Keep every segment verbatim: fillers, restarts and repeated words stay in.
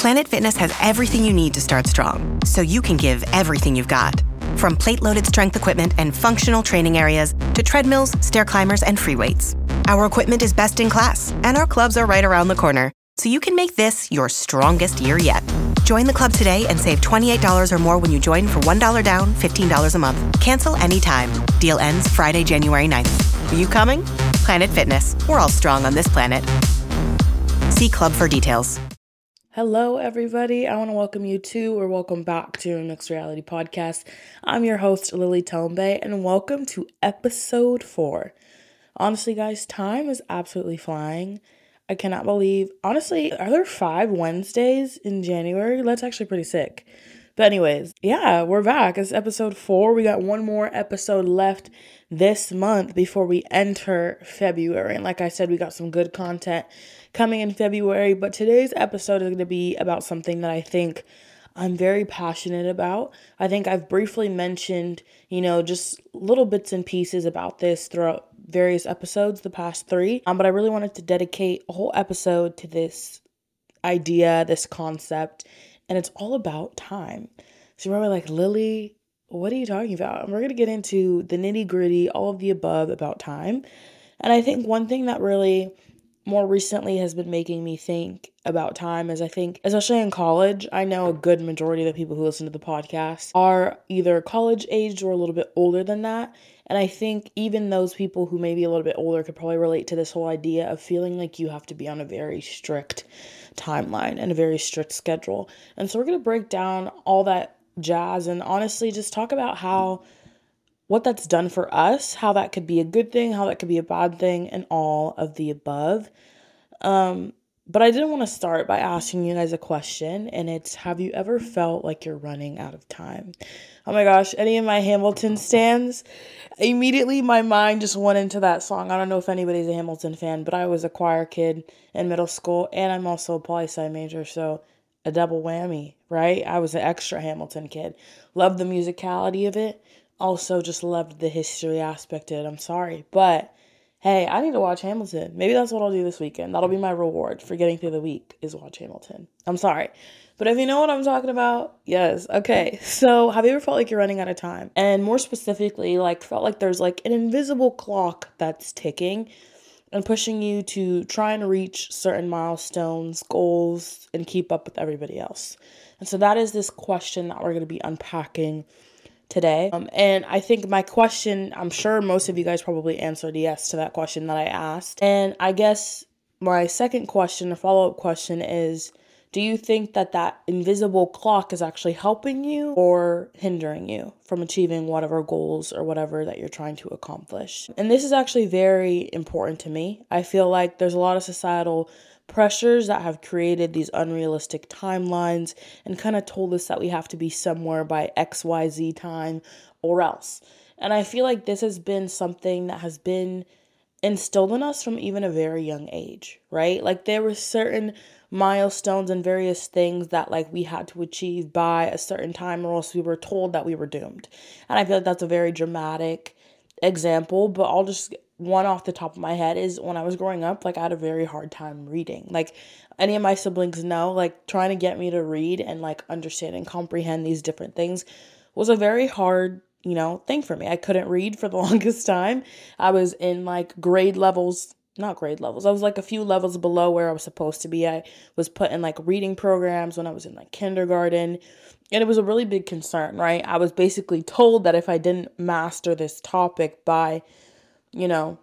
Planet Fitness has everything you need to start strong, so you can give everything you've got. From plate-loaded strength equipment and functional training areas to treadmills, stair climbers, and free weights. Our equipment is best in class, and our clubs are right around the corner, so you can make this your strongest year yet. Join the club today and save twenty-eight dollars or more when you join for one dollar down, fifteen dollars a month. Cancel anytime. Deal ends Friday, January ninth. Are you coming? Planet Fitness. We're all strong on this planet. See club for details. Hello, everybody. I want to welcome you to or welcome back to Mixed Reality Podcast. I'm your host, Lily Tombe, and welcome to episode four. Honestly, guys, time is absolutely flying. I cannot believe, honestly, are there five Wednesdays in January? That's actually pretty sick. But anyways, yeah, we're back. It's episode four. We got one more episode left this month before we enter February. And like I said, we got some good content coming in February. But today's episode is going to be about something that I think I'm very passionate about. I think I've briefly mentioned, you know, just little bits and pieces about this throughout various episodes, the past three. Um, but I really wanted to dedicate a whole episode to this idea, this concept, and it's all about time. So you're probably like, Lily, what are you talking about? And we're going to get into the nitty gritty, all of the above about time. And I think one thing that really more recently has been making me think about time is I think, especially in college, I know a good majority of the people who listen to the podcast are either college aged or a little bit older than that. And I think even those people who may be a little bit older could probably relate to this whole idea of feeling like you have to be on a very strict timeline and a very strict schedule. And so we're going to break down all that jazz and honestly just talk about how what that's done for us, how that could be a good thing, how that could be a bad thing, and all of the above. Um, but I did want to start by asking you guys a question, and it's, have you ever felt like you're running out of time? Oh my gosh, any of my Hamilton stans? Immediately my mind just went into that song. I don't know if anybody's a Hamilton fan, but I was a choir kid in middle school, and I'm also a poli-sci major, so a double whammy, right? I was an extra Hamilton kid. Loved the musicality of it. Also just loved the history aspect of it. I'm sorry, but hey, I need to watch Hamilton. Maybe that's what I'll do this weekend. That'll be my reward for getting through the week is watch Hamilton. I'm sorry. But if you know what I'm talking about, yes. Okay. So have you ever felt like you're running out of time? And more specifically, like felt like there's like an invisible clock that's ticking and pushing you to try and reach certain milestones, goals, and keep up with everybody else. And so that is this question that we're going to be unpacking today. Um, and I think my question, I'm sure most of you guys probably answered yes to that question that I asked. And I guess my second question, a follow-up question is, do you think that that invisible clock is actually helping you or hindering you from achieving whatever goals or whatever that you're trying to accomplish? And this is actually very important to me. I feel like there's a lot of societal pressures that have created these unrealistic timelines and kind of told us that we have to be somewhere by X Y Z time or else. And I feel like this has been something that has been instilled in us from even a very young age, right? Like there were certain milestones and various things that like we had to achieve by a certain time or else we were told that we were doomed. And I feel like that's a very dramatic example, but I'll just one off the top of my head is when I was growing up, like I had a very hard time reading. Like any of my siblings know, like trying to get me to read and like understand and comprehend these different things was a very hard, you know, thing for me. I couldn't read for the longest time. I was in like grade levels, not grade levels. I was like a few levels below where I was supposed to be. I was put in like reading programs when I was in like kindergarten. And it was a really big concern, right? I was basically told that if I didn't master this topic by, you know,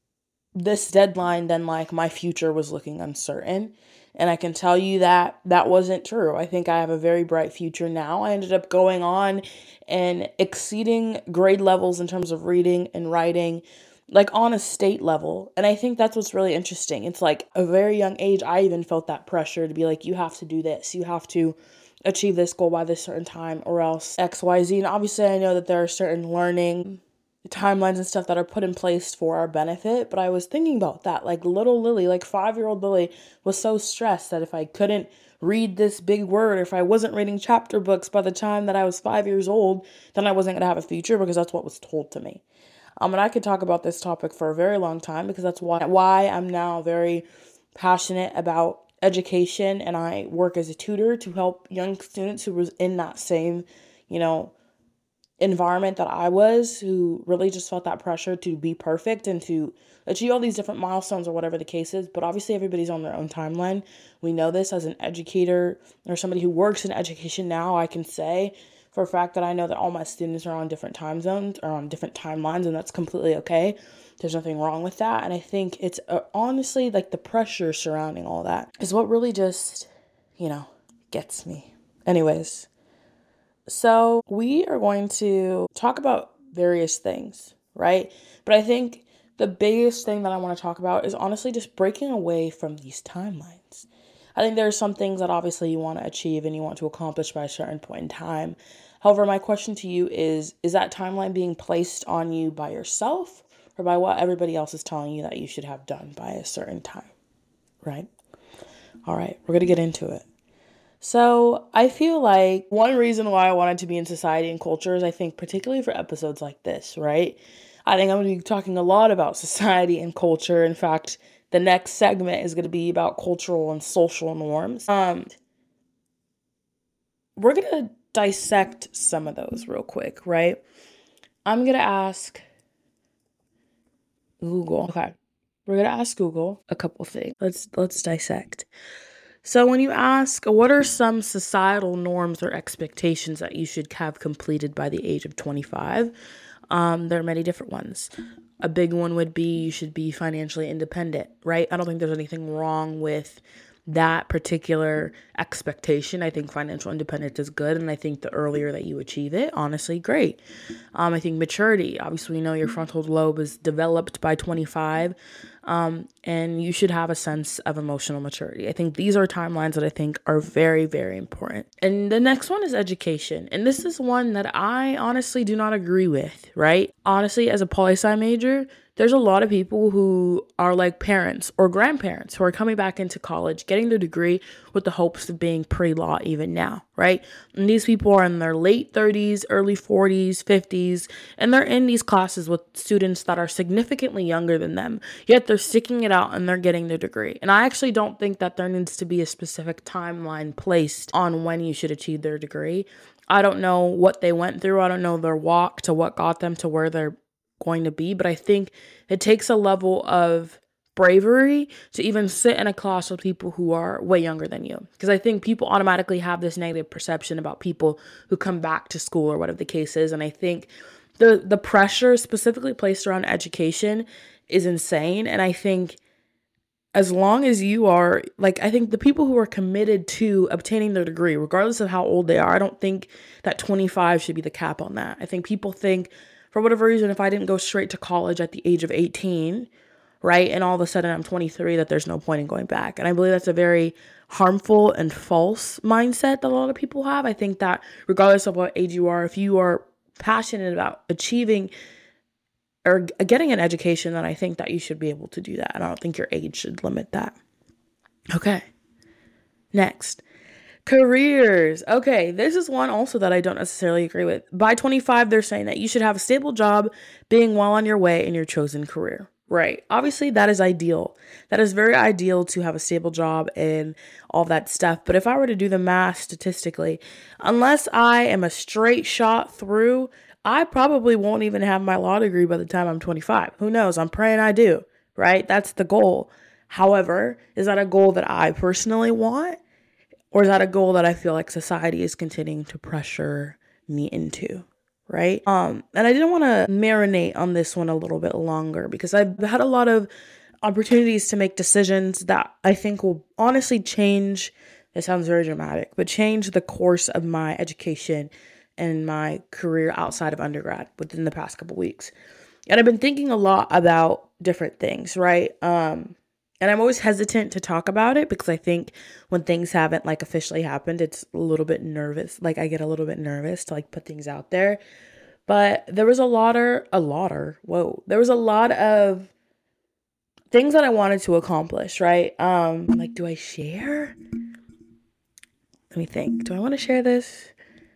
this deadline, then like my future was looking uncertain. And I can tell you that that wasn't true. I think I have a very bright future now. I ended up going on and exceeding grade levels in terms of reading and writing, like on a state level. And I think that's what's really interesting. It's like a very young age, I even felt that pressure to be like, you have to do this. You have to achieve this goal by this certain time or else X Y Z. And obviously I know that there are certain learning timelines and stuff that are put in place for our benefit. But I was thinking about that, like little Lily, like five-year-old Lily was so stressed that if I couldn't read this big word, or if I wasn't reading chapter books by the time that I was five years old, then I wasn't going to have a future because that's what was told to me. Um, and I could talk about this topic for a very long time because that's why, why I'm now very passionate about education and I work as a tutor to help young students who was in that same, you know, environment that I was, who really just felt that pressure to be perfect and to achieve all these different milestones or whatever the case is. But obviously everybody's on their own timeline. We know this. As an educator or somebody who works in education now, I can say for a fact that I know that all my students are on different time zones or on different timelines, and that's completely okay. There's nothing wrong with that. And I think it's uh, honestly like the pressure surrounding all that is what really just, you know, gets me. Anyways, so we are going to talk about various things, right? But I think the biggest thing that I want to talk about is honestly just breaking away from these timelines. I think there are some things that obviously you want to achieve and you want to accomplish by a certain point in time. However, my question to you is, is that timeline being placed on you by yourself or by what everybody else is telling you that you should have done by a certain time, right? All right, we're going to get into it. So I feel like one reason why I wanted to be in society and culture is I think particularly for episodes like this, right? I think I'm going to be talking a lot about society and culture. In fact, the next segment is going to be about cultural and social norms. Um, we're going to dissect some of those real quick, right? I'm going to ask Google. Okay. We're going to ask Google a couple things. Let's let's dissect. So when you ask, what are some societal norms or expectations that you should have completed by the age of twenty-five? Um, there are many different ones. A big one would be you should be financially independent, right? I don't think there's anything wrong with that particular expectation. I think financial independence is good, and I think the earlier that you achieve it, honestly, great. Um, I think maturity. Obviously, we know your frontal lobe is developed by twenty-five. Um, and you should have a sense of emotional maturity. I think these are timelines that I think are very, very important. And the next one is education. And this is one that I honestly do not agree with, right? Honestly, as a poli-sci major, there's a lot of people who are like parents or grandparents who are coming back into college, getting their degree with the hopes of being pre-law even now, right? And these people are in their late thirties, early forties, fifties, and they're in these classes with students that are significantly younger than them, yet they're sticking it out and they're getting their degree. And I actually don't think that there needs to be a specific timeline placed on when you should achieve their degree. I don't know what they went through. I don't know their walk to what got them to where they're going to be, but I think it takes a level of bravery to even sit in a class with people who are way younger than you. Because I think people automatically have this negative perception about people who come back to school or whatever the case is. And I think the the pressure specifically placed around education is insane. And I think as long as you are, like, I think the people who are committed to obtaining their degree, regardless of how old they are, I don't think that twenty-five should be the cap on that. I think people think, for whatever reason, if I didn't go straight to college at the age of eighteen, right, and all of a sudden I'm twenty-three, that there's no point in going back. And I believe that's a very harmful and false mindset that a lot of people have. I think that regardless of what age you are, if you are passionate about achieving or getting an education, then I think that you should be able to do that. And I don't think your age should limit that. Okay. Next. Careers. Okay, this is one also that I don't necessarily agree with. By twenty-five, they're saying that you should have a stable job, being well on your way in your chosen career. Right. Obviously, that is ideal. That is very ideal to have a stable job and all that stuff. But if I were to do the math statistically, unless I am a straight shot through, I probably won't even have my law degree by the time I'm twenty-five. Who knows? I'm praying I do, right? That's the goal. However, is that a goal that I personally want? Or is that a goal that I feel like society is continuing to pressure me into, right? Um, and I didn't want to marinate on this one a little bit longer because I've had a lot of opportunities to make decisions that I think will honestly change, it sounds very dramatic, but change the course of my education and my career outside of undergrad within the past couple weeks. And I've been thinking a lot about different things, right? Um, and I'm always hesitant to talk about it because I think when things haven't like officially happened, it's a little bit nervous. Like I get a little bit nervous to like put things out there. But there was a lot of, a lot of, whoa, there was a lot of things that I wanted to accomplish, right? Um, like, do I share? Let me think. Do I want to share this?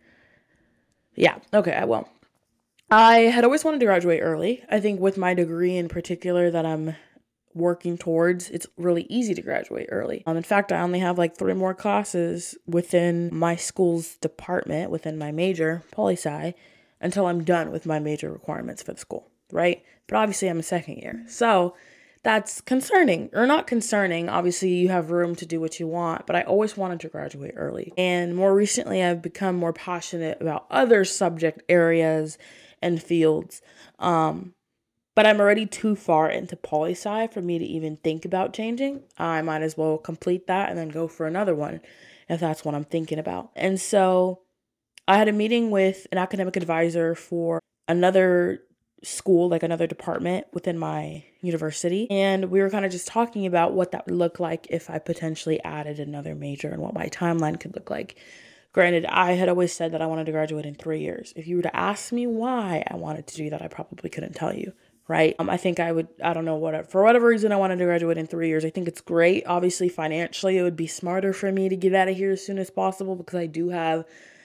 Yeah, okay, I will. I had always wanted to graduate early. I think with my degree in particular that I'm working towards, it's really easy to graduate early. Um, in fact, I only have like three more classes within my school's department, within my major, poli-sci, until I'm done with my major requirements for the school, right? But obviously I'm a second year. So that's concerning, or not concerning. Obviously you have room to do what you want, but I always wanted to graduate early. And more recently, I've become more passionate about other subject areas and fields. Um, but I'm already too far into poli-sci for me to even think about changing. I might as well complete that and then go for another one if that's what I'm thinking about. And so I had a meeting with an academic advisor for another school, like another department within my university. And we were kind of just talking about what that would look like if I potentially added another major and what my timeline could look like. Granted, I had always said that I wanted to graduate in three years. If you were to ask me why I wanted to do that, I probably couldn't tell you, right? Um, I think I would, I don't know, what, for whatever reason I wanted to graduate in three years. I think it's great. Obviously, financially, it would be smarter for me to get out of here as soon as possible because I do have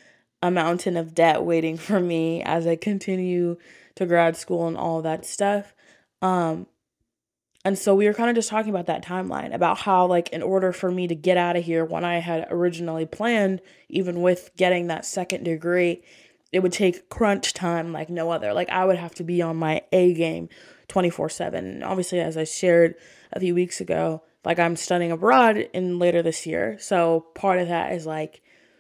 a mountain of debt waiting for me as I continue to grad school and all that stuff. Um, and so we were kind of just talking about that timeline, about how, like, in order for me to get out of here when I had originally planned, even with getting that second degree, it would take crunch time like no other. Like, I would have to be on my A game twenty-four seven. And obviously, as I shared a few weeks ago, like, I'm studying abroad in later this year. So part of that is like,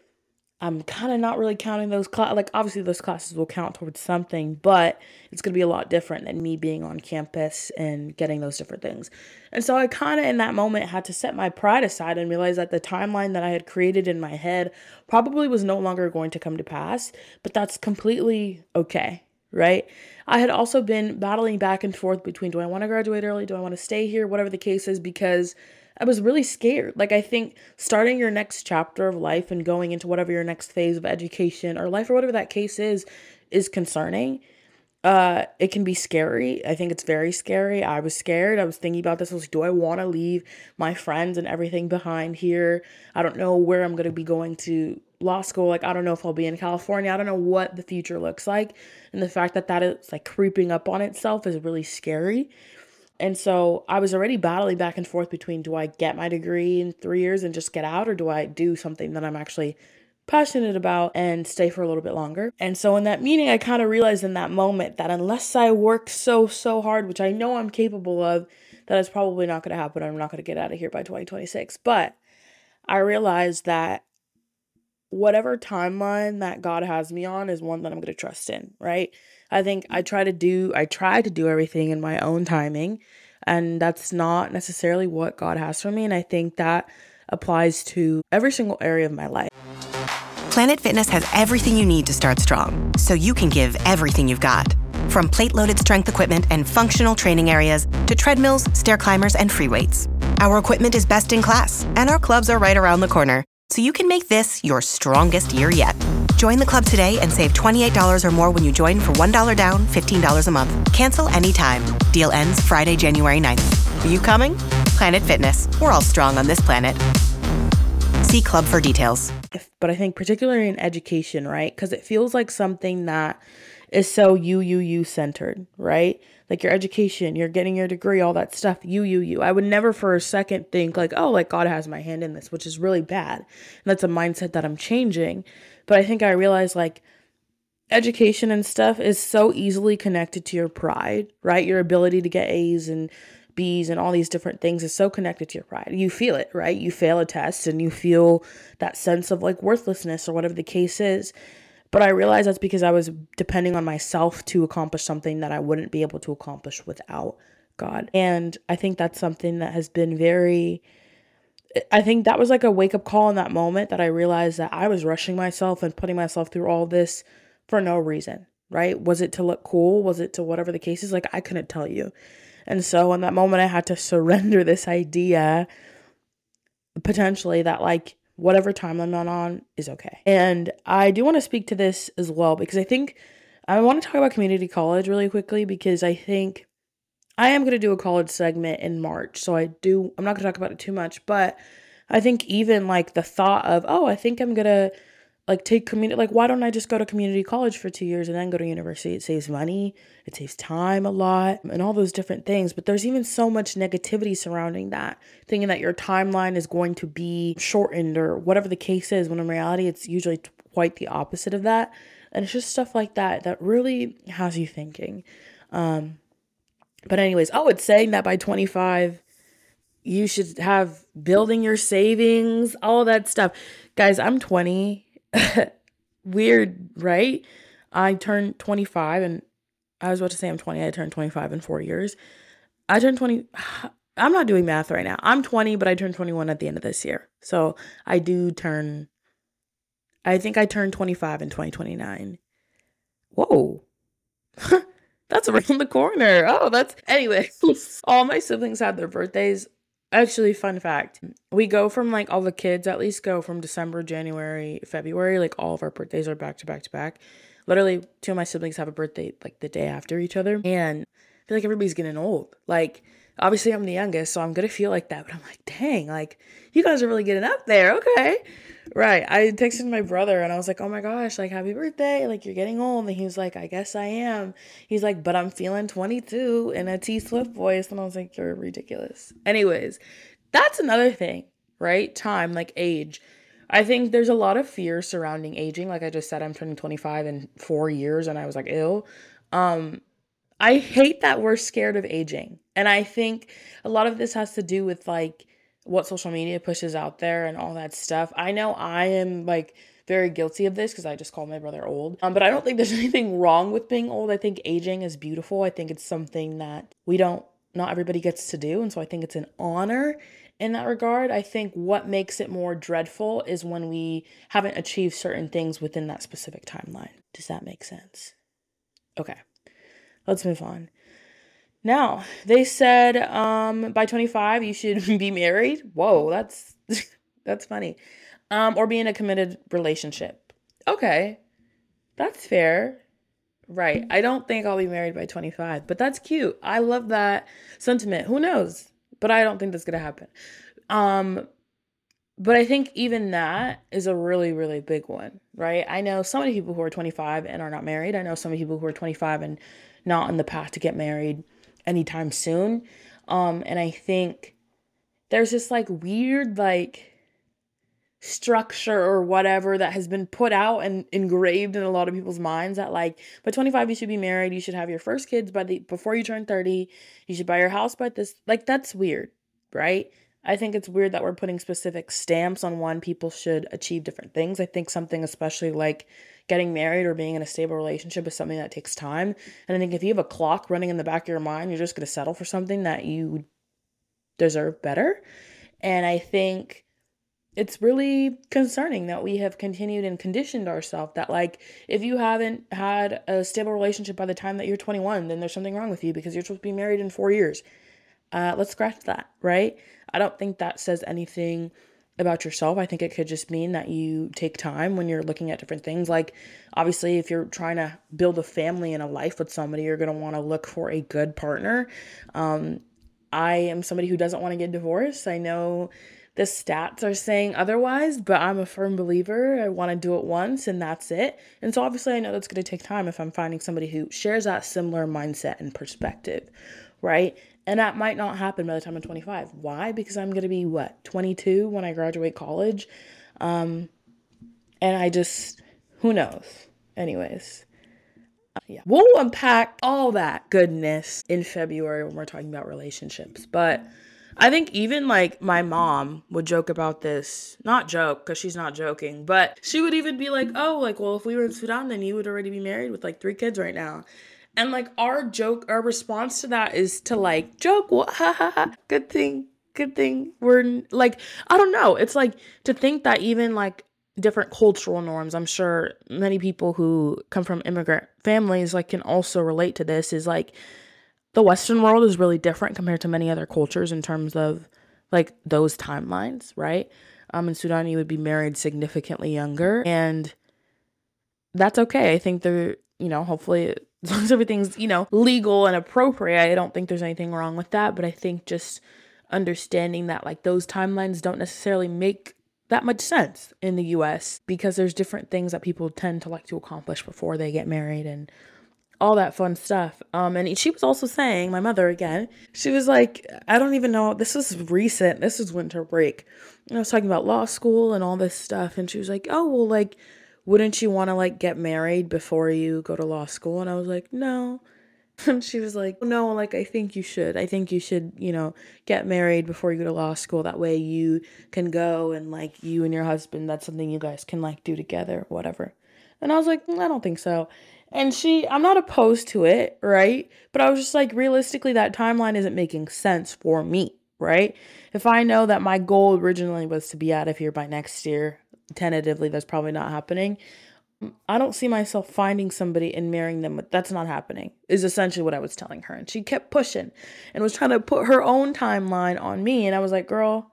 I'm kind of not really counting those classes. Like, obviously those classes will count towards something, but it's going to be a lot different than me being on campus and getting those different things. And so I kind of in that moment had to set my pride aside and realize that the timeline that I had created in my head probably was no longer going to come to pass, but that's completely okay, right? I had also been battling back and forth between, do I want to graduate early? Do I want to stay here? Whatever the case is, because I was really scared. Like, I think starting your next chapter of life and going into whatever your next phase of education or life or whatever that case is, is concerning. Uh, it can be scary. I think it's very scary. I was scared. I was thinking about this. I was like, do I want to leave my friends and everything behind here? I don't know where I'm going to be going to law school. Like, I don't know if I'll be in California. I don't know what the future looks like. And the fact that that is like creeping up on itself is really scary. And so I was already battling back and forth between, do I get my degree in three years and just get out, or do I do something that I'm actually passionate about and stay for a little bit longer? And so in that meeting, I kind of realized in that moment that unless I work so, so hard, which I know I'm capable of, that is probably not going to happen. I'm not going to get out of here by twenty twenty-six. But I realized that whatever timeline that God has me on is one that I'm going to trust in, right? I think I try to do, I try to do everything in my own timing, and that's not necessarily what God has for me. And I think that applies to every single area of my life. Planet Fitness has everything you need to start strong, so you can give everything you've got. From plate-loaded strength equipment and functional training areas to treadmills, stair climbers, and free weights. Our equipment is best in class, and our clubs are right around the corner, so you can make this your strongest year yet. Join the club today and save twenty-eight dollars or more when you join for one dollar down, fifteen dollars a month. Cancel anytime. Deal ends Friday, January ninth. Are you coming? Planet Fitness. We're all strong on this planet. See club for details. But I think particularly in education, right? Because it feels like something that is so you, you, you centered, right? Like your education, you're getting your degree, all that stuff, you, you, you. I would never for a second think like, oh, like God has my hand in this, which is really bad. And that's a mindset that I'm changing. But I think I realized like education and stuff is so easily connected to your pride, right? Your ability to get A's and B's and all these different things is so connected to your pride. You feel it, right? You fail a test and you feel that sense of like worthlessness or whatever the case is. But I realized that's because I was depending on myself to accomplish something that I wouldn't be able to accomplish without God. And I think that's something that has been very, I think that was like a wake up call in that moment that I realized that I was rushing myself and putting myself through all this for no reason, right? Was it to look cool? Was it to whatever the case is? Like, I couldn't tell you. And so in that moment, I had to surrender this idea potentially that like, whatever time I'm not on is okay. And I do want to speak to this as well, because I think I want to talk about community college really quickly, because I think I am going to do a college segment in March. So I do, I'm not going to talk about it too much, but I think even like the thought of, oh, I think I'm going to like take community, like why don't I just go to community college for two years and then go to university? It saves money, it saves time a lot, and all those different things. But there's even so much negativity surrounding that, thinking that your timeline is going to be shortened or whatever the case is, when in reality, it's usually quite the opposite of that. And it's just stuff like that that really has you thinking. Um, but anyways, oh, it's saying that by twenty-five, you should have building your savings, all that stuff. Guys, I'm twenty. Weird, right? I turned twenty-five, and I was about to say I'm twenty. I turned twenty-five in four years. I turned twenty. I'm not doing math right now. I'm twenty, but I turned twenty-one at the end of this year. So I do turn, I think I turned twenty-five in twenty twenty-nine. Whoa. That's around the corner. Oh, that's, anyway. All my siblings had their birthdays. Actually, fun fact, we go from like all the kids at least go from December, January, February, like all of our birthdays are back to back to back. Literally, two of my siblings have a birthday like the day after each other. And I feel like everybody's getting old. Like, obviously I'm the youngest, so I'm going to feel like that. But I'm like, dang, like you guys are really getting up there. Okay. Right. I texted my brother and I was like, oh my gosh, like happy birthday. Like you're getting old. And he was like, I guess I am. He's like, but I'm feeling twenty-two in a T Swift voice. And I was like, you're ridiculous. Anyways, that's another thing, right? Time, like age. I think there's a lot of fear surrounding aging. Like I just said, I'm turning twenty-five in four years and I was like, ew. Um, I hate that we're scared of aging. And I think a lot of this has to do with like what social media pushes out there and all that stuff. I know I am like very guilty of this because I just call my brother old. Um, but I don't think there's anything wrong with being old. I think aging is beautiful. I think it's something that we don't, not everybody gets to do. And so I think it's an honor in that regard. I think what makes it more dreadful is when we haven't achieved certain things within that specific timeline. Does that make sense? Okay, let's move on. Now, they said um, by twenty-five, you should be married. Whoa, that's that's funny. Um, or be in a committed relationship. Okay, that's fair. Right. I don't think I'll be married by twenty-five, but that's cute. I love that sentiment. Who knows? But I don't think that's going to happen. Um, but I think even that is a really, really big one, right? I know so many people who are twenty-five and are not married. I know so many people who are twenty-five and not on the path to get married anytime soon. Um, and I think there's this like weird like structure or whatever that has been put out and engraved in a lot of people's minds that like by twenty-five you should be married, you should have your first kids by the before you turn thirty, you should buy your house by this. Like that's weird, right? I think it's weird that we're putting specific stamps on when people should achieve different things. I think something especially like getting married or being in a stable relationship is something that takes time. And I think if you have a clock running in the back of your mind, you're just going to settle for something that you deserve better. And I think it's really concerning that we have continued and conditioned ourselves that like, if you haven't had a stable relationship by the time that you're twenty-one, then there's something wrong with you because you're supposed to be married in four years. Uh, let's scratch that, right? I don't think that says anything about yourself. I think it could just mean that you take time when you're looking at different things. Like obviously if you're trying to build a family and a life with somebody, you're going to want to look for a good partner. Um, I am somebody who doesn't want to get divorced. I know the stats are saying otherwise, but I'm a firm believer. I want to do it once and that's it. And so obviously I know that's going to take time if I'm finding somebody who shares that similar mindset and perspective, right? And that might not happen by the time I'm twenty-five. Why? Because I'm going to be, what, twenty-two when I graduate college? Um, and I just, who knows? Anyways, uh, yeah. We'll unpack all that goodness in February when we're talking about relationships. But I think even, like, my mom would joke about this. Not joke, because she's not joking. But she would even be like, oh, like, well, if we were in Sudan, then you would already be married with, like, three kids right now. And, like, our joke, our response to that is to, like, joke, well, ha, ha, ha, good thing, good thing. We're, like, I don't know. It's, like, to think that even, like, different cultural norms, I'm sure many people who come from immigrant families, like, can also relate to this, is, like, the Western world is really different compared to many other cultures in terms of, like, those timelines, right? Um, in Sudan, you would be married significantly younger, and that's okay. I think they're, you know, hopefully as long as everything's, you know, legal and appropriate, I don't think there's anything wrong with that. But I think just understanding that like those timelines don't necessarily make that much sense in the U S because there's different things that people tend to like to accomplish before they get married and all that fun stuff. Um, and she was also saying, my mother again, she was like, I don't even know, this is recent, this is winter break. And I was talking about law school and all this stuff. And she was like, oh, well, like, wouldn't you want to like get married before you go to law school? And I was like, no. And she was like, no, like, I think you should. I think you should, you know, get married before you go to law school. That way you can go and like you and your husband, that's something you guys can like do together, whatever. And I was like, mm, I don't think so. And she, I'm not opposed to it, right? But I was just like, realistically, that timeline isn't making sense for me, right? If I know that my goal originally was to be out of here by next year, tentatively, that's probably not happening. I don't see myself finding somebody and marrying them. That's not happening, is essentially what I was telling her. And she kept pushing and was trying to put her own timeline on me. And I was like, girl,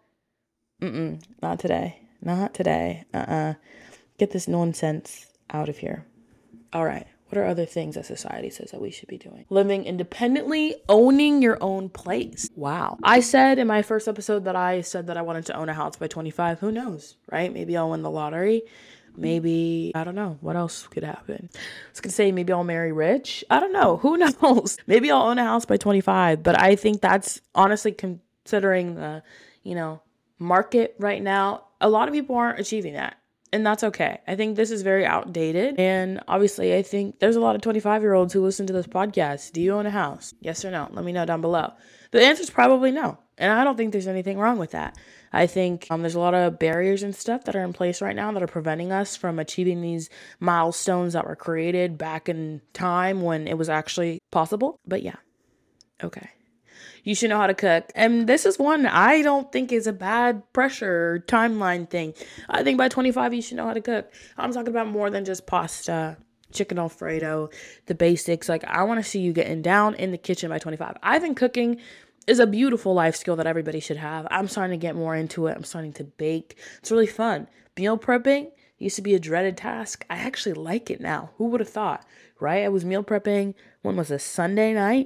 mm-mm, not today. Not today. Uh-uh. Get this nonsense out of here. All right. What are other things that society says that we should be doing? Living independently, owning your own place. Wow. I said in my first episode that I said that I wanted to own a house by twenty-five. Who knows, right? Maybe I'll win the lottery. Maybe, I don't know. What else could happen? I was going to say maybe I'll marry rich. I don't know. Who knows? Maybe I'll own a house by twenty-five. But I think that's honestly considering the, you know, market right now. A lot of people aren't achieving that. And that's okay. I think this is very outdated. And obviously, I think there's a lot of twenty-five-year-olds who listen to this podcast. Do you own a house? Yes or no? Let me know down below. The answer is probably no. And I don't think there's anything wrong with that. I think um, there's a lot of barriers and stuff that are in place right now that are preventing us from achieving these milestones that were created back in time when it was actually possible. But yeah, okay. You should know how to cook. And this is one I don't think is a bad pressure timeline thing. I think by twenty-five, you should know how to cook. I'm talking about more than just pasta, chicken Alfredo, the basics. Like, I want to see you getting down in the kitchen by twenty-five. I think cooking is a beautiful life skill that everybody should have. I'm starting to get more into it. I'm starting to bake. It's really fun. Meal prepping used to be a dreaded task. I actually like it now. Who would have thought, right? I was meal prepping. When was this? Sunday night?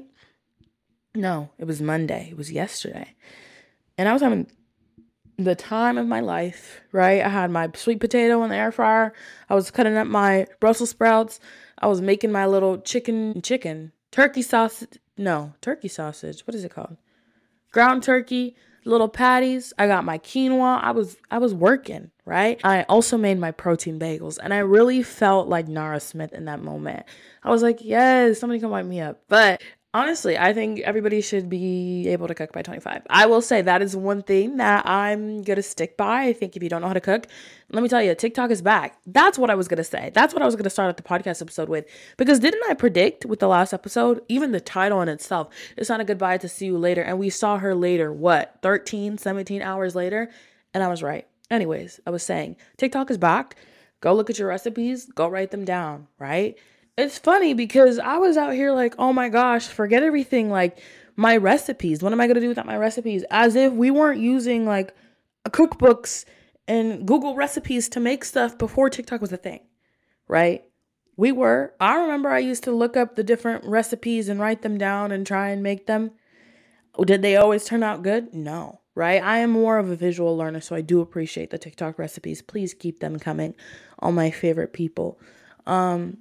No, it was Monday. It was yesterday. And I was having the time of my life, right? I had my sweet potato in the air fryer. I was cutting up my Brussels sprouts. I was making my little chicken, chicken, turkey sausage. No, turkey sausage. What is it called? Ground turkey, little patties. I got my quinoa. I was, I was working, right? I also made my protein bagels, and I really felt like Nara Smith in that moment. I was like, yes, somebody come wipe me up. But honestly, I think everybody should be able to cook by twenty-five. I will say that is one thing that I'm going to stick by. I think if you don't know how to cook, let me tell you, TikTok is back. That's what I was going to say. That's what I was going to start at the podcast episode with. Because didn't I predict with the last episode, even the title in itself, it's not a goodbye to see you later. And we saw her later, what, thirteen, seventeen hours later? And I was right. Anyways, I was saying, TikTok is back. Go look at your recipes. Go write them down, right? It's funny because I was out here like, oh my gosh, forget everything. Like, my recipes. What am I going to do without my recipes? As if we weren't using like cookbooks and Google recipes to make stuff before TikTok was a thing, right? We were. I remember I used to look up the different recipes and write them down and try and make them. Did they always turn out good? No, right? I am more of a visual learner, so I do appreciate the TikTok recipes. Please keep them coming. All my favorite people. Um,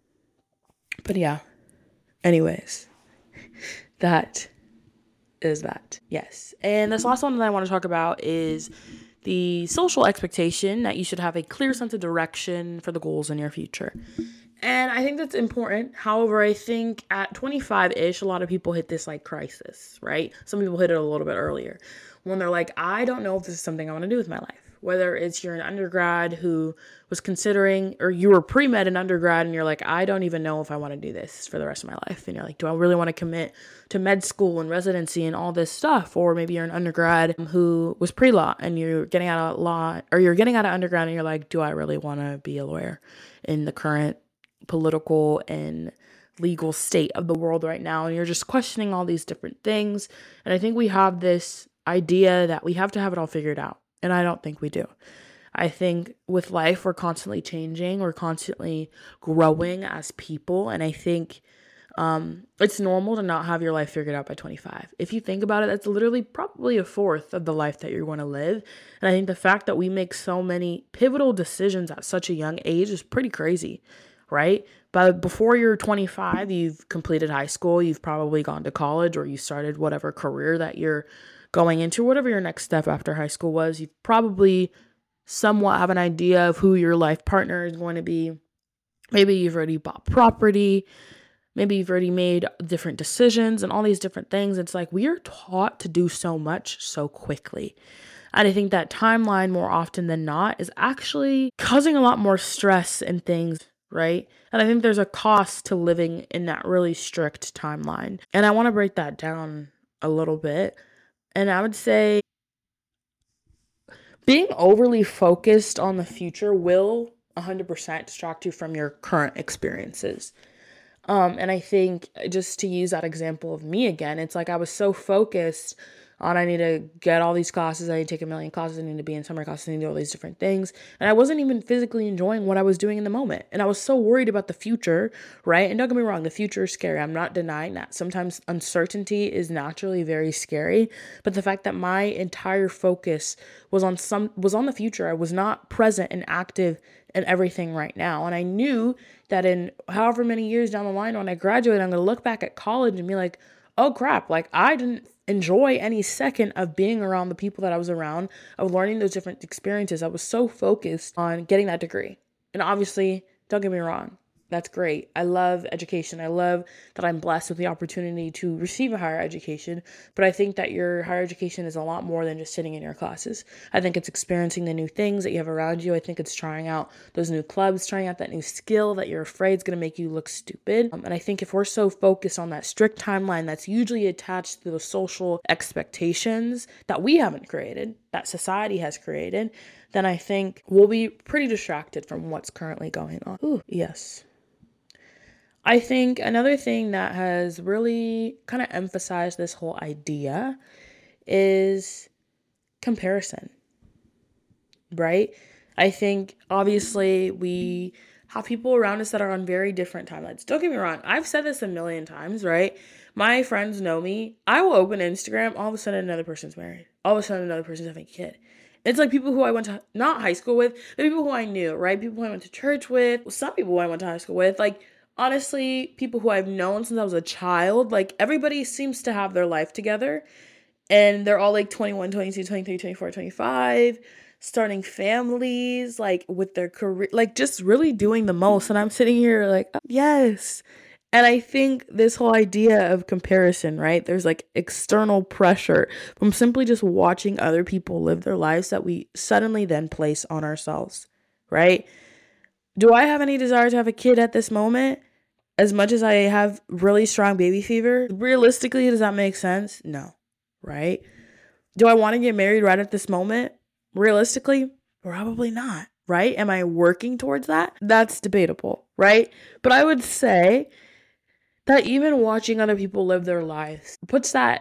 but yeah, anyways, that is that. Yes. And this last one that I want to talk about is the social expectation that you should have a clear sense of direction for the goals in your future. And I think that's important. However, I think at twenty-five-ish, a lot of people hit this like crisis, right? Some people hit it a little bit earlier when they're like, I don't know if this is something I want to do with my life. Whether it's you're an undergrad who was considering, or you were pre-med in undergrad and you're like, I don't even know if I want to do this for the rest of my life. And you're like, do I really want to commit to med school and residency and all this stuff? Or maybe you're an undergrad who was pre-law and you're getting out of law, or you're getting out of undergrad and you're like, do I really want to be a lawyer in the current political and legal state of the world right now? And you're just questioning all these different things. And I think we have this idea that we have to have it all figured out. And I don't think we do. I think with life, we're constantly changing. We're constantly growing as people. And I think um, it's normal to not have your life figured out by twenty-five. If you think about it, that's literally probably a fourth of the life that you're going to live. And I think the fact that we make so many pivotal decisions at such a young age is pretty crazy, right? But before you're twenty-five, you've completed high school, you've probably gone to college, or you started whatever career that you're going into, whatever your next step after high school was. You've probably somewhat have an idea of who your life partner is going to be. Maybe you've already bought property. Maybe you've already made different decisions and all these different things. It's like we are taught to do so much so quickly. And I think that timeline, more often than not, is actually causing a lot more stress and things, right? And I think there's a cost to living in that really strict timeline. And I want to break that down a little bit. And I would say being overly focused on the future will one hundred percent distract you from your current experiences. Um, and I think, just to use that example of me again, it's like I was so focused on I need to get all these classes, I need to take a million classes, I need to be in summer classes, I need to do all these different things. And I wasn't even physically enjoying what I was doing in the moment. And I was so worried about the future, right? And don't get me wrong, the future is scary. I'm not denying that. Sometimes uncertainty is naturally very scary. But the fact that my entire focus was on some was on the future, I was not present and active in everything right now. And I knew that in however many years down the line, when I graduate, I'm going to look back at college and be like, oh crap, like I didn't enjoy any second of being around the people that I was around, of learning those different experiences. I was so focused on getting that degree. And obviously, don't get me wrong, that's great. I love education. I love that I'm blessed with the opportunity to receive a higher education. But I think that your higher education is a lot more than just sitting in your classes. I think it's experiencing the new things that you have around you. I think it's trying out those new clubs, trying out that new skill that you're afraid is going to make you look stupid. Um, and I think if we're so focused on that strict timeline that's usually attached to the social expectations that we haven't created, that society has created, then I think we'll be pretty distracted from what's currently going on. Ooh, yes. I think another thing that has really kind of emphasized this whole idea is comparison, right? I think obviously we have people around us that are on very different timelines. Don't get me wrong. I've said this a million times, right? My friends know me. I will open Instagram. All of a sudden another person's married. All of a sudden another person's having a kid. It's like people who I went to, not high school with, but people who I knew, right? People who I went to church with, some people who I went to high school with, like, honestly, people who I've known since I was a child, like everybody seems to have their life together, and they're all like twenty-one, twenty-two, twenty-three, twenty-four, twenty-five, starting families, like with their career, like just really doing the most. And I'm sitting here like, oh, yes. And I think this whole idea of comparison, right? There's like external pressure from simply just watching other people live their lives that we suddenly then place on ourselves, right? Do I have any desire to have a kid at this moment? As much as I have really strong baby fever, realistically, does that make sense? No, right? Do I want to get married right at this moment? Realistically, probably not, right? Am I working towards that? That's debatable, right? But I would say that even watching other people live their lives puts that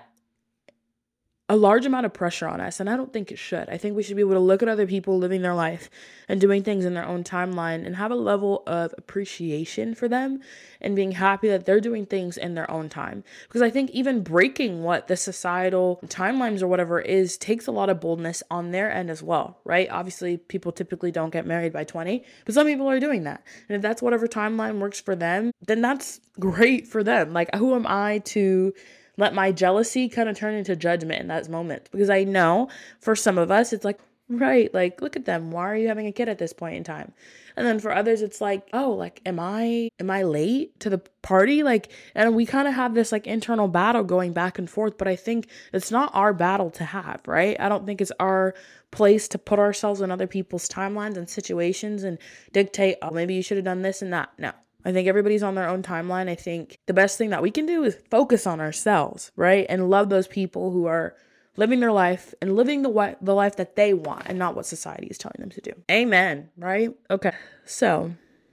a large amount of pressure on us, and I don't think it should. I think we should be able to look at other people living their life and doing things in their own timeline and have a level of appreciation for them and being happy that they're doing things in their own time. Because I think even breaking what the societal timelines or whatever is takes a lot of boldness on their end as well, right? Obviously, people typically don't get married by twenty, but some people are doing that. And if that's whatever timeline works for them, then that's great for them. Like, who am I to let my jealousy kind of turn into judgment in that moment? Because I know for some of us, it's like, right, like, look at them. Why are you having a kid at this point in time? And then for others, it's like, oh, like, am I, am I late to the party? Like, and we kind of have this like internal battle going back and forth, but I think it's not our battle to have, right? I don't think it's our place to put ourselves in other people's timelines and situations and dictate, oh, maybe you should have done this and that. No. I think everybody's on their own timeline. I think the best thing that we can do is focus on ourselves, right? And love those people who are living their life and living the wi- the life that they want and not what society is telling them to do. Amen, right? Okay. So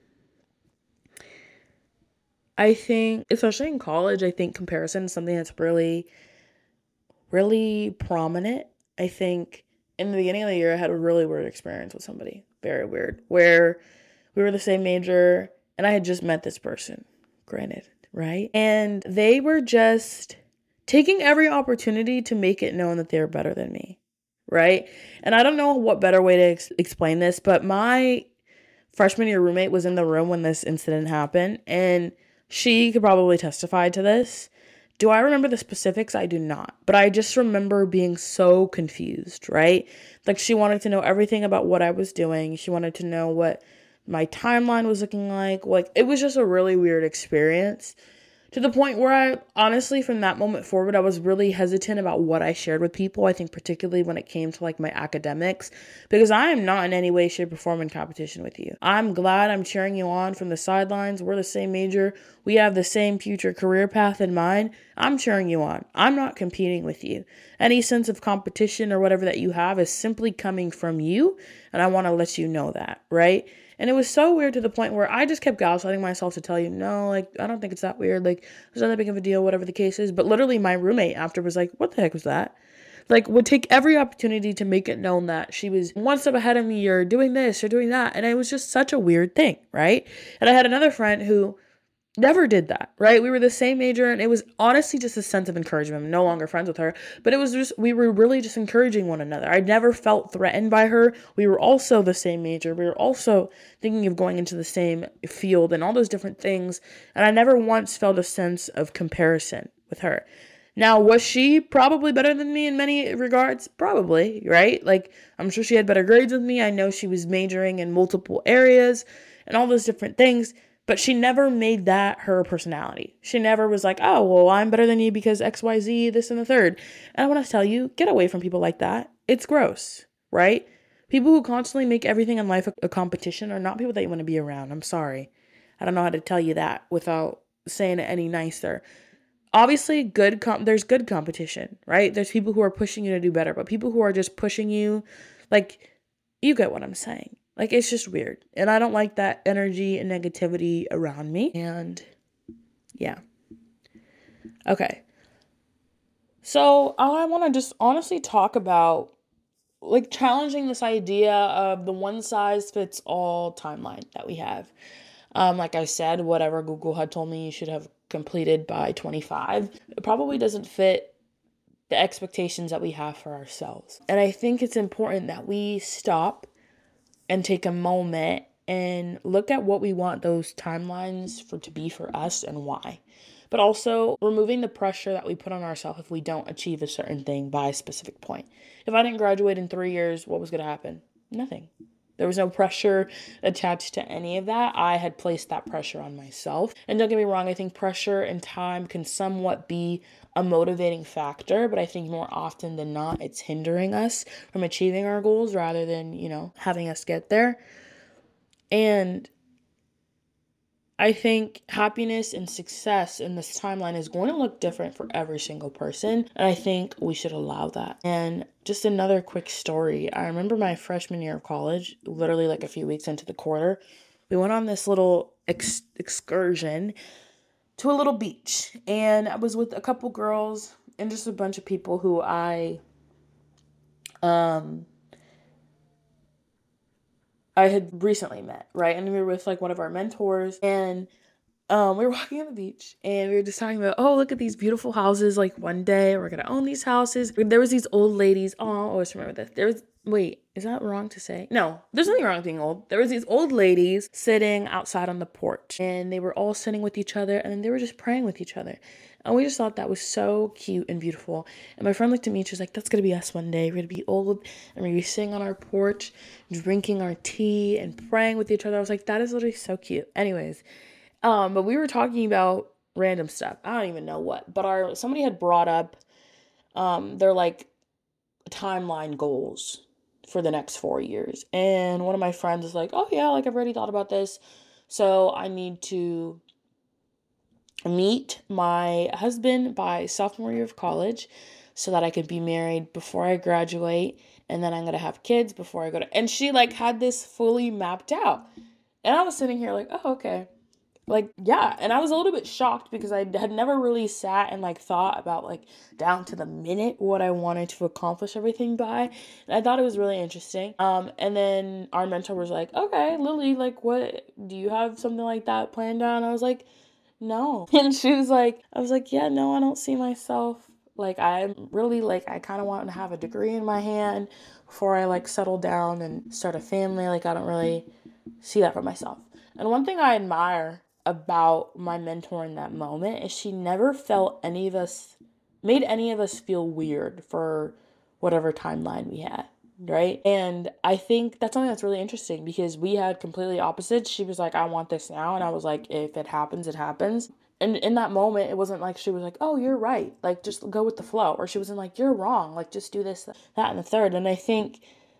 I think, especially in college, I think comparison is something that's really, really prominent. I think in the beginning of the year, I had a really weird experience with somebody. Very weird. Where we were the same major, and I had just met this person. Granted, right? And they were just taking every opportunity to make it known that they're better than me, right? And I don't know what better way to ex- explain this, but my freshman year roommate was in the room when this incident happened, and she could probably testify to this. Do I remember the specifics? I do not. But I just remember being so confused, right? Like, she wanted to know everything about what I was doing. She wanted to know what my timeline was looking like. Like, it was just a really weird experience. To the point where I, honestly, from that moment forward, I was really hesitant about what I shared with people. I think particularly when it came to like my academics, because I am not in any way, shape, or form in competition with you. I'm glad I'm cheering you on from the sidelines. We're the same major. We have the same future career path in mind. I'm cheering you on. I'm not competing with you. Any sense of competition or whatever that you have is simply coming from you. And I want to let you know that, right? And it was so weird to the point where I just kept gaslighting myself to tell you, no, like, I don't think it's that weird. Like, it's not that big of a deal, whatever the case is. But literally my roommate after was like, what the heck was that? Like, would take every opportunity to make it known that she was one step ahead of me or doing this or doing that. And it was just such a weird thing, right? And I had another friend who never did that, right? We were the same major, and it was honestly just a sense of encouragement. I'm no longer friends with her, but it was just, we were really just encouraging one another. I never felt threatened by her. We were also the same major. We were also thinking of going into the same field and all those different things. And I never once felt a sense of comparison with her. Now, was she probably better than me in many regards? Probably, right? Like, I'm sure she had better grades than me. I know she was majoring in multiple areas and all those different things. But she never made that her personality. She never was like, oh, well, I'm better than you because X, Y, Z, this and the third. And I want to tell you, get away from people like that. It's gross, right? People who constantly make everything in life a, a competition are not people that you want to be around. I'm sorry. I don't know how to tell you that without saying it any nicer. Obviously, good com- there's good competition, right? There's people who are pushing you to do better, but people who are just pushing you, like, you get what I'm saying. Like, it's just weird. And I don't like that energy and negativity around me. And yeah. Okay. So I want to just honestly talk about, like, challenging this idea of the one size fits all timeline that we have. Um, like I said, whatever Google had told me you should have completed by twenty-five, it probably doesn't fit the expectations that we have for ourselves. And I think it's important that we stop and take a moment and look at what we want those timelines for to be for us and why. But also removing the pressure that we put on ourselves if we don't achieve a certain thing by a specific point. If I didn't graduate in three years, what was going to happen? Nothing. There was no pressure attached to any of that. I had placed that pressure on myself. And don't get me wrong, I think pressure and time can somewhat be a motivating factor, but I think more often than not, it's hindering us from achieving our goals rather than, you know, having us get there. And I think happiness and success in this timeline is going to look different for every single person. And I think we should allow that. And just another quick story. I remember my freshman year of college, literally like a few weeks into the quarter, we went on this little ex- excursion to a little beach. And I was with a couple girls and just a bunch of people who I, um, I had recently met, right? And we were with like one of our mentors, and um, we were walking on the beach, and we were just talking about, oh, look at these beautiful houses. Like, one day we're gonna own these houses. There was these old ladies. Oh, I always remember this. There was wait, is that wrong to say? No, there's nothing wrong with being old. There was these old ladies sitting outside on the porch, and they were all sitting with each other, and they were just praying with each other. And we just thought that was so cute and beautiful. And my friend looked at me and she was like, that's going to be us one day. We're going to be old and we're going to be sitting on our porch, drinking our tea and praying with each other. I was like, that is literally so cute. Anyways, um, but we were talking about random stuff. I don't even know what. But our somebody had brought up um, their like timeline goals for the next four years. And one of my friends was like, oh yeah, like I've already thought about this. So I need to meet my husband by sophomore year of college so that I could be married before I graduate, and then I'm going to have kids before I go to, and she like had this fully mapped out. And I was sitting here like, oh, okay. Like, yeah. And I was a little bit shocked because I had never really sat and like thought about like down to the minute what I wanted to accomplish everything by. And I thought it was really interesting. Um, and then our mentor was like, okay, Lily, like what, do you have something like that planned out? And I was like, no. And she was like, I was like, yeah, no, I don't see myself. Like, I'm really, like, I kind of want to have a degree in my hand before I, like, settle down and start a family. Like, I don't really see that for myself. And one thing I admire about my mentor in that moment is she never felt any of us, made any of us feel weird for whatever timeline we had, right? And I think that's something that's really interesting because we had completely opposites. She was like, I want this now. And I was like, if it happens, it happens. And in that moment, it wasn't like she was like, oh, you're right. Like, just go with the flow. Or she wasn't like, you're wrong. Like, just do this, that, and the third. And I think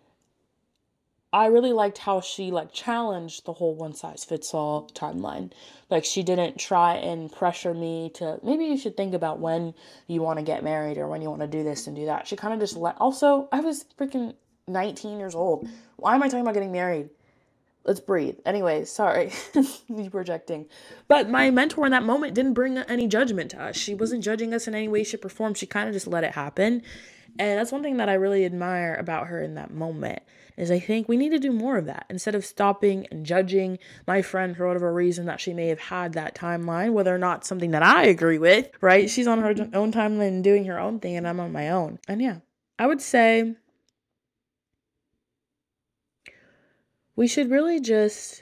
I really liked how she, like, challenged the whole one-size-fits-all timeline. Like, she didn't try and pressure me to, maybe you should think about when you want to get married or when you want to do this and do that. She kind of just let, also, I was freaking nineteen years old. Why am I talking about getting married? Let's breathe. Anyways, sorry, me projecting. But my mentor in that moment didn't bring any judgment to us. She wasn't judging us in any way, shape, or form. She kind of just let it happen. And that's one thing that I really admire about her in that moment, is I think we need to do more of that. Instead of stopping and judging my friend for whatever reason that she may have had that timeline, whether or not something that I agree with, right? She's on her own timeline and doing her own thing, and I'm on my own. And yeah, I would say we should really just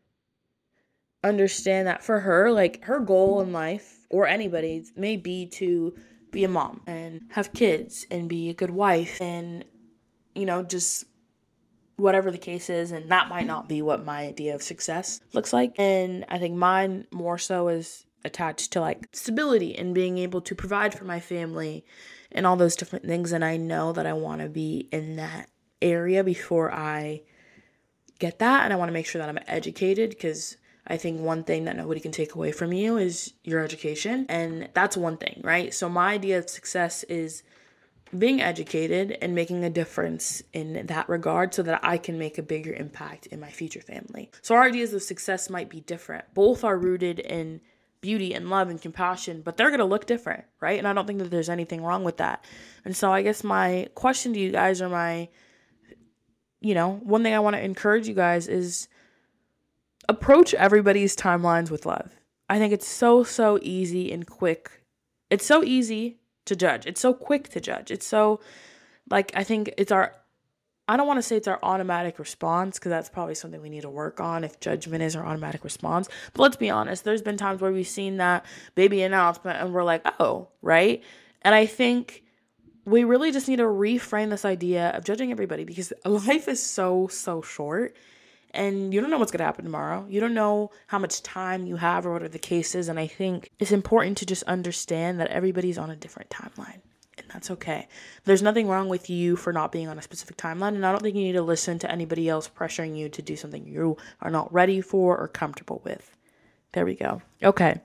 understand that for her, like, her goal in life, or anybody's, may be to be a mom and have kids and be a good wife and, you know, just whatever the case is. And that might not be what my idea of success looks like. And I think mine more so is attached to, like, stability and being able to provide for my family and all those different things. And I know that I want to be in that area before I get that. And I want to make sure that I'm educated, because I think one thing that nobody can take away from you is your education. And that's one thing, right? So my idea of success is being educated and making a difference in that regard so that I can make a bigger impact in my future family. So our ideas of success might be different. Both are rooted in beauty and love and compassion, but they're going to look different, right? And I don't think that there's anything wrong with that. And so I guess my question to you guys, or my, you know, one thing I want to encourage you guys is approach everybody's timelines with love. I think it's so, so easy and quick. It's so easy to judge. It's so quick to judge. It's so, like, I think it's our, I don't want to say it's our automatic response, because that's probably something we need to work on, if judgment is our automatic response. But let's be honest, there's been times where we've seen that baby announcement and we're like, oh, right? And I think we really just need to reframe this idea of judging everybody, because life is so, so short. And you don't know what's going to happen tomorrow. You don't know how much time you have or whatever the case is. And I think it's important to just understand that everybody's on a different timeline. And that's okay. There's nothing wrong with you for not being on a specific timeline. And I don't think you need to listen to anybody else pressuring you to do something you are not ready for or comfortable with. There we go. Okay.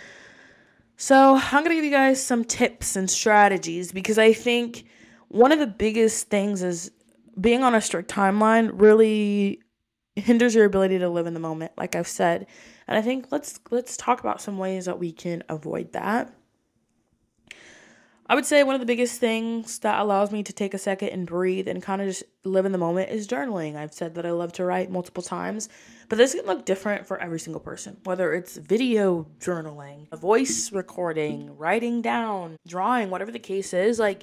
So I'm going to give you guys some tips and strategies, because I think one of the biggest things is being on a strict timeline really hinders your ability to live in the moment, like I've said. And I think let's let's talk about some ways that we can avoid that. I would say one of the biggest things that allows me to take a second and breathe and kind of just live in the moment is journaling. I've said that I love to write multiple times, but this can look different for every single person, whether it's video journaling, a voice recording, writing down, drawing, whatever the case is. Like,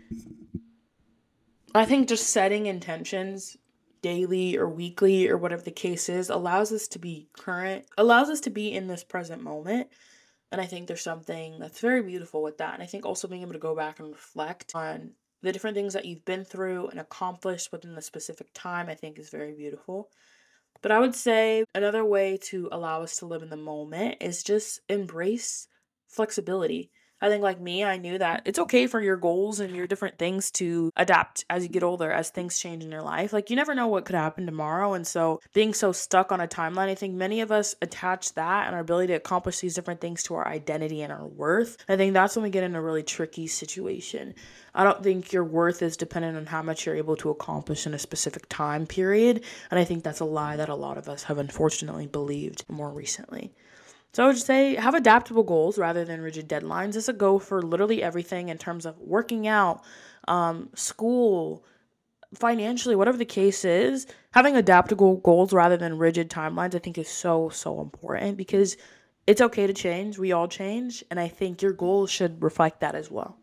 I think just setting intentions daily or weekly or whatever the case is allows us to be current, allows us to be in this present moment. And I think there's something that's very beautiful with that. And I think also being able to go back and reflect on the different things that you've been through and accomplished within the specific time, I think is very beautiful. But I would say another way to allow us to live in the moment is just embrace flexibility. I think, like me, I knew that it's okay for your goals and your different things to adapt as you get older, as things change in your life. Like, you never know what could happen tomorrow. And so being so stuck on a timeline, I think many of us attach that and our ability to accomplish these different things to our identity and our worth. I think that's when we get in a really tricky situation. I don't think your worth is dependent on how much you're able to accomplish in a specific time period. And I think that's a lie that a lot of us have unfortunately believed more recently. So I would say have adaptable goals rather than rigid deadlines. This is a go for literally everything in terms of working out, um, school, financially, whatever the case is. Having adaptable goals rather than rigid timelines, I think, is so, so important, because it's okay to change. We all change. And I think your goals should reflect that as well.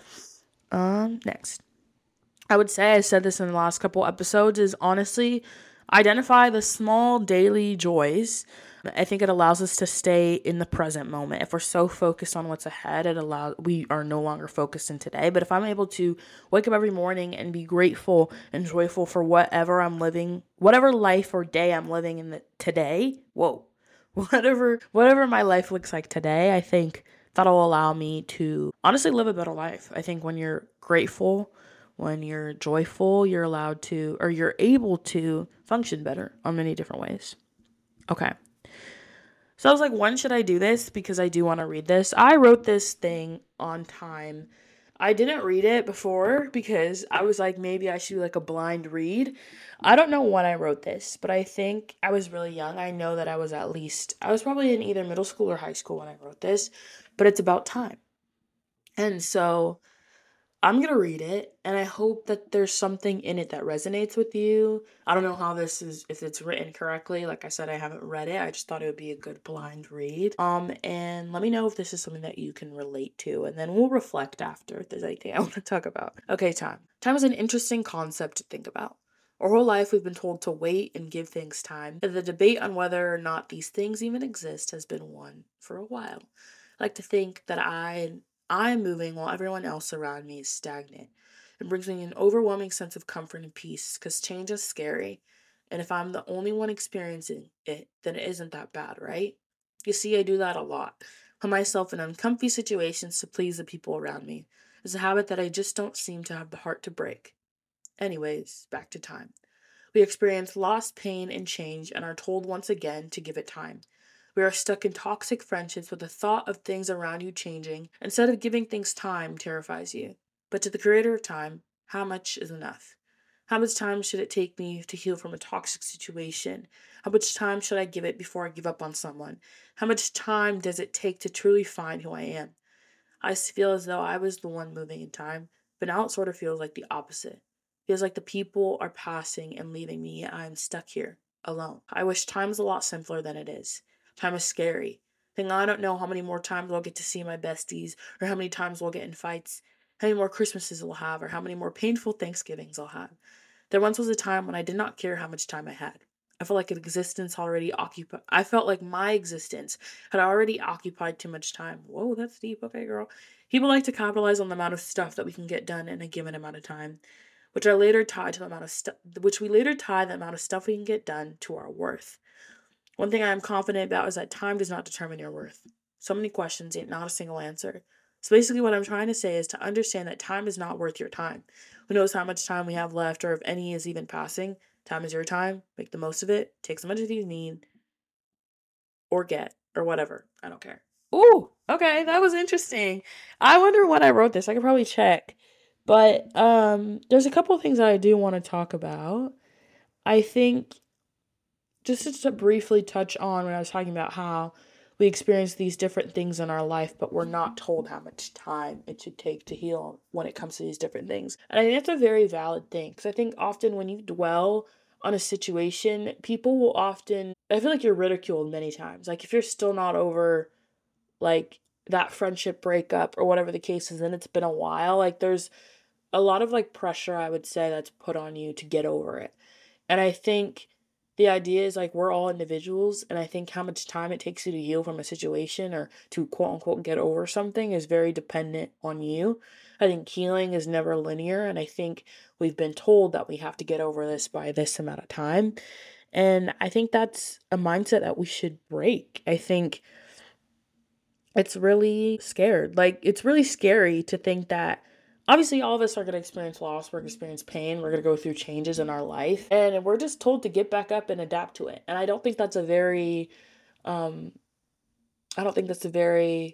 Um, next. I would say, I said this in the last couple episodes, is honestly identify the small daily joys. I think it allows us to stay in the present moment. If we're so focused on what's ahead, it allows we are no longer focused in today. But if I'm able to wake up every morning and be grateful and joyful for whatever I'm living, whatever life or day I'm living in the today, whoa, whatever whatever my life looks like today, I think that'll allow me to honestly live a better life. I think when you're grateful, when you're joyful, you're allowed to, or you're able to function better on many different ways. Okay. So I was like, when should I do this? Because I do want to read this. I wrote this thing on time. I didn't read it before because I was like, maybe I should do like a blind read. I don't know when I wrote this, but I think I was really young. I know that I was at least, I was probably in either middle school or high school when I wrote this, but it's about time. And so I'm going to read it, and I hope that there's something in it that resonates with you. I don't know how this is, if it's written correctly. Like I said, I haven't read it. I just thought it would be a good blind read. Um, and let me know if this is something that you can relate to, and then we'll reflect after if there's anything I want to talk about. Okay, time. Time is an interesting concept to think about. Our whole life we've been told to wait and give things time. The debate on whether or not these things even exist has been won for a while. I like to think that I I'm moving while everyone else around me is stagnant. It brings me an overwhelming sense of comfort and peace because change is scary. And if I'm the only one experiencing it, then it isn't that bad, right? You see, I do that a lot. Put myself in uncomfy situations to please the people around me. It's a habit that I just don't seem to have the heart to break. Anyways, back to time. We experience loss, pain, and change and are told once again to give it time. We are stuck in toxic friendships with the thought of things around you changing instead of giving things time terrifies you. But to the creator of time, how much is enough? How much time should it take me to heal from a toxic situation? How much time should I give it before I give up on someone? How much time does it take to truly find who I am? I feel as though I was the one moving in time, but now it sort of feels like the opposite. Feels like the people are passing and leaving me, yet I am stuck here, alone. I wish time was a lot simpler than it is. Time is scary. Think I don't know how many more times I'll get to see my besties, or how many times we'll get in fights, how many more Christmases we'll have, or how many more painful Thanksgivings I'll have. There once was a time when I did not care how much time I had. I felt like an existence already occupied. I felt like my existence had already occupied too much time. Whoa, that's deep. Okay, girl. People like to capitalize on the amount of stuff that we can get done in a given amount of time, which I later tied to the amount of stuff, which we later tie the amount of stuff we can get done to our worth. One thing I am confident about is that time does not determine your worth. So many questions, yet not a single answer. So basically what I'm trying to say is to understand that time is not worth your time. Who knows how much time we have left or if any is even passing? Time is your time. Make the most of it. Take as much as you need or get or whatever. I don't care. Ooh, okay, that was interesting. I wonder when I wrote this. I could probably check. But um there's a couple of things that I do want to talk about. I think just to, to briefly touch on when I was talking about how we experience these different things in our life, but we're not told how much time it should take to heal when it comes to these different things. And I think that's a very valid thing because I think often when you dwell on a situation, people will often, I feel like you're ridiculed many times. Like if you're still not over like that friendship breakup or whatever the case is, and it's been a while, like there's a lot of like pressure, I would say, that's put on you to get over it. And I think the idea is like we're all individuals, and I think how much time it takes you to heal from a situation or to quote unquote get over something is very dependent on you. I think healing is never linear, and I think we've been told that we have to get over this by this amount of time. And I think that's a mindset that we should break. I think it's really scared. Like it's really scary to think that obviously all of us are going to experience loss, we're going to experience pain, we're going to go through changes in our life, and we're just told to get back up and adapt to it. And I don't think that's a very um I don't think that's a very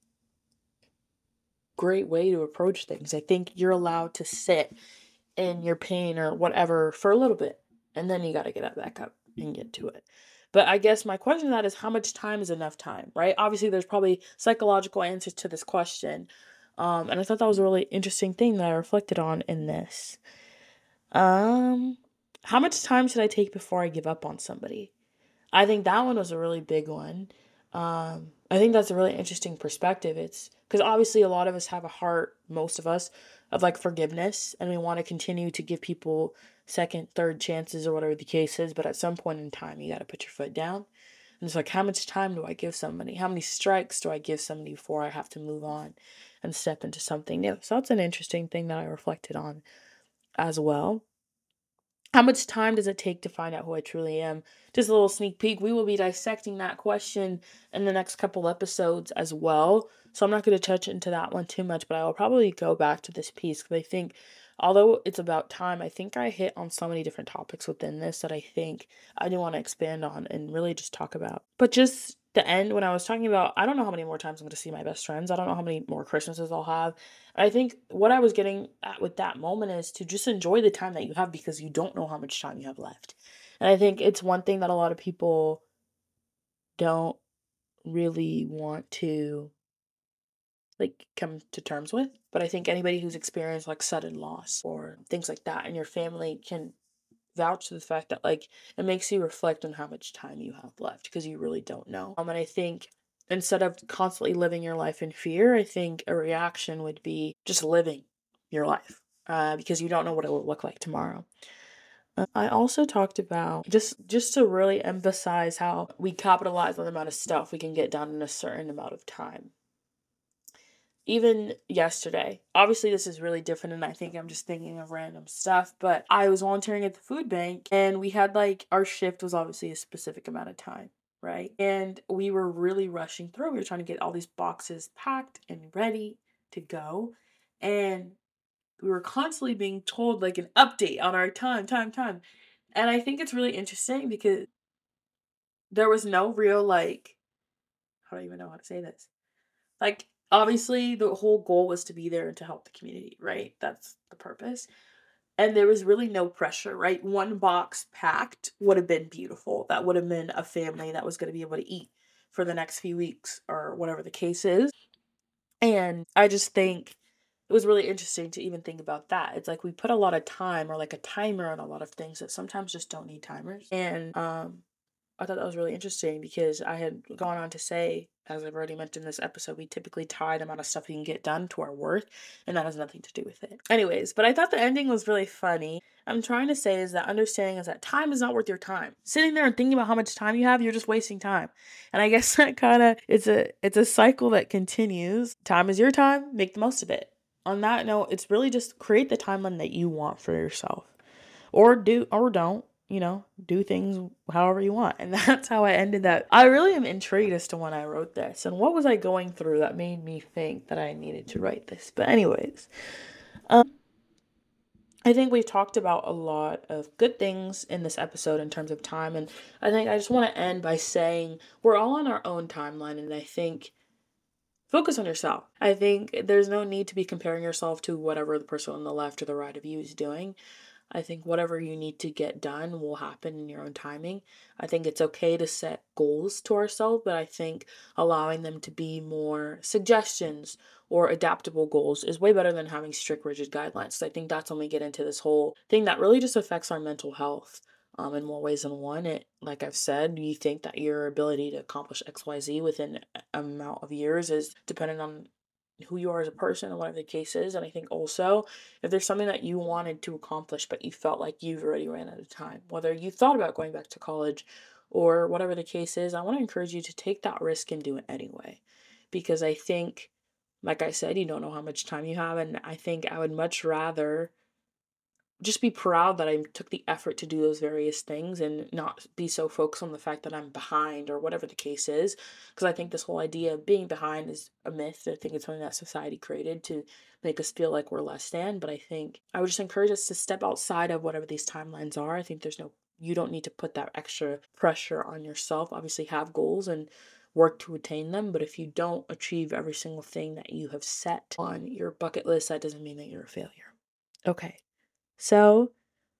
great way to approach things. I think you're allowed to sit in your pain or whatever for a little bit, and then you got to get back up and get to it. But I guess my question to that is how much time is enough time, right? Obviously, there's probably psychological answers to this question. Um, and I thought that was a really interesting thing that I reflected on in this. Um, how much time should I take before I give up on somebody? I think that one was a really big one. Um, I think that's a really interesting perspective. It's because obviously a lot of us have a heart, most of us, of like forgiveness, and we want to continue to give people second, third chances or whatever the case is. But at some point in time, you got to put your foot down. And it's like, how much time do I give somebody? How many strikes do I give somebody before I have to move on and step into something new? So that's an interesting thing that I reflected on as well. How much time does it take to find out who I truly am? Just a little sneak peek. We will be dissecting that question in the next couple episodes as well. So I'm not going to touch into that one too much, but I will probably go back to this piece because I think, although it's about time, I think I hit on so many different topics within this that I think I do want to expand on and really just talk about. But just the end, when I was talking about, I don't know how many more times I'm going to see my best friends. I don't know how many more Christmases I'll have. I think what I was getting at with that moment is to just enjoy the time that you have because you don't know how much time you have left. And I think it's one thing that a lot of people don't really want to like come to terms with. But I think anybody who's experienced like sudden loss or things like that in your family can vouch to the fact that like it makes you reflect on how much time you have left because you really don't know. Um, and I think instead of constantly living your life in fear, I think a reaction would be just living your life uh, because you don't know what it will look like tomorrow. Uh, I also talked about just just to really emphasize how we capitalize on the amount of stuff we can get done in a certain amount of time. Even yesterday, obviously this is really different and I think I'm just thinking of random stuff, but I was volunteering at the food bank and we had like, our shift was obviously a specific amount of time, right? And we were really rushing through. We were trying to get all these boxes packed and ready to go. And we were constantly being told like an update on our time, time, time. And I think it's really interesting because there was no real like, how do I even know how to say this? Like, obviously, the whole goal was to be there to help the community, right? That's the purpose. And there was really no pressure, right? One box packed would have been beautiful. That would have been a family that was going to be able to eat for the next few weeks or whatever the case is. And I just think it was really interesting to even think about that. It's like we put a lot of time or like a timer on a lot of things that sometimes just don't need timers. And um I thought that was really interesting because I had gone on to say, as I've already mentioned in this episode, we typically tie the amount of stuff we can get done to our worth, and that has nothing to do with it. Anyways, but I thought the ending was really funny. I'm trying to say is that understanding is that time is not worth your time. Sitting there and thinking about how much time you have, you're just wasting time. And I guess that kind of it's a it's a cycle that continues. Time is your time, make the most of it. On that note, it's really just create the timeline that you want for yourself. Or do or don't. You know, do things however you want. And that's how I ended that. I really am intrigued as to when I wrote this and what was I going through that made me think that I needed to write this. But anyways, um, I think we've talked about a lot of good things in this episode in terms of time. And I think I just want to end by saying we're all on our own timeline. And I think focus on yourself. I think there's no need to be comparing yourself to whatever the person on the left or the right of you is doing. I think whatever you need to get done will happen in your own timing. I think it's okay to set goals to ourselves, but I think allowing them to be more suggestions or adaptable goals is way better than having strict, rigid guidelines. So I think that's when we get into this whole thing that really just affects our mental health um, in more ways than one. It, like I've said, you think that your ability to accomplish X Y Z within an amount of years is dependent on who you are as a person or whatever the case is. And I think also if there's something that you wanted to accomplish but you felt like you've already ran out of time, whether you thought about going back to college or whatever the case is, I want to encourage you to take that risk and do it anyway. Because I think, like I said, you don't know how much time you have. And I think I would much rather just be proud that I took the effort to do those various things and not be so focused on the fact that I'm behind or whatever the case is. Because I think this whole idea of being behind is a myth. I think it's something that society created to make us feel like we're less than. But I think I would just encourage us to step outside of whatever these timelines are. I think there's no, you don't need to put that extra pressure on yourself. Obviously, have goals and work to attain them. But if you don't achieve every single thing that you have set on your bucket list, that doesn't mean that you're a failure. Okay. So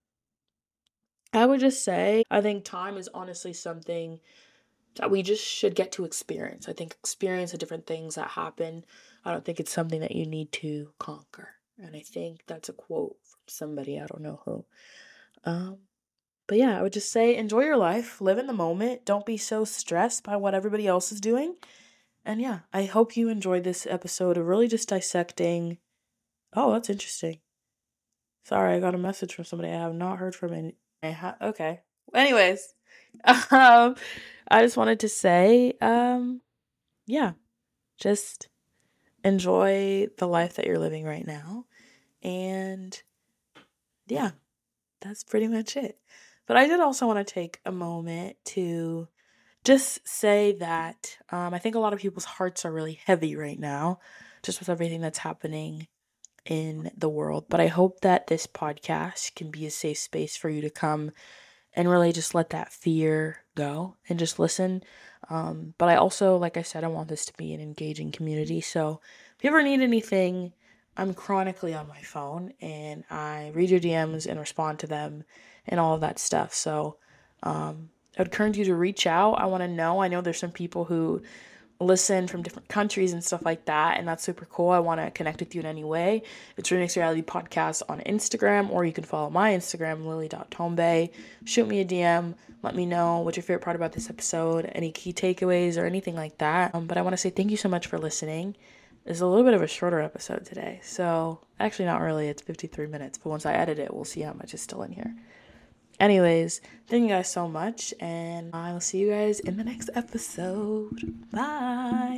I would just say, I think time is honestly something that we just should get to experience. I think experience the different things that happen. I don't think it's something that you need to conquer. And I think that's a quote from somebody, I don't know who. Um, But yeah, I would just say enjoy your life, live in the moment, don't be so stressed by what everybody else is doing. And yeah, I hope you enjoyed this episode of really just dissecting. Oh, that's interesting. Sorry, I got a message from somebody I have not heard from any. I ha- okay. Anyways, um, I just wanted to say, um, yeah, just enjoy the life that you're living right now. And yeah, that's pretty much it. But I did also want to take a moment to just say that um, I think a lot of people's hearts are really heavy right now, just with everything that's happening in the world. But I hope that this podcast can be a safe space for you to come and really just let that fear go and just listen. Um, but I also, like I said, I want this to be an engaging community. So if you ever need anything, I'm chronically on my phone and I read your D Ms and respond to them and all of that stuff. So um, I would encourage you to reach out. I want to know. I know there's some people who listen from different countries and stuff like that, and that's super cool. I want to connect with you in any way. It's Remix Reality Podcast on Instagram, or you can follow my Instagram, lily dot tombe. Shoot me a D M. Let me know what's your favorite part about this episode, any key takeaways or anything like that. Um, but I want to say thank you so much for listening. It's a little bit of a shorter episode today, so actually not really. It's fifty-three minutes, but once I edit it, we'll see how much is still in here. Anyways, thank you guys so much, and I will see you guys in the next episode. Bye!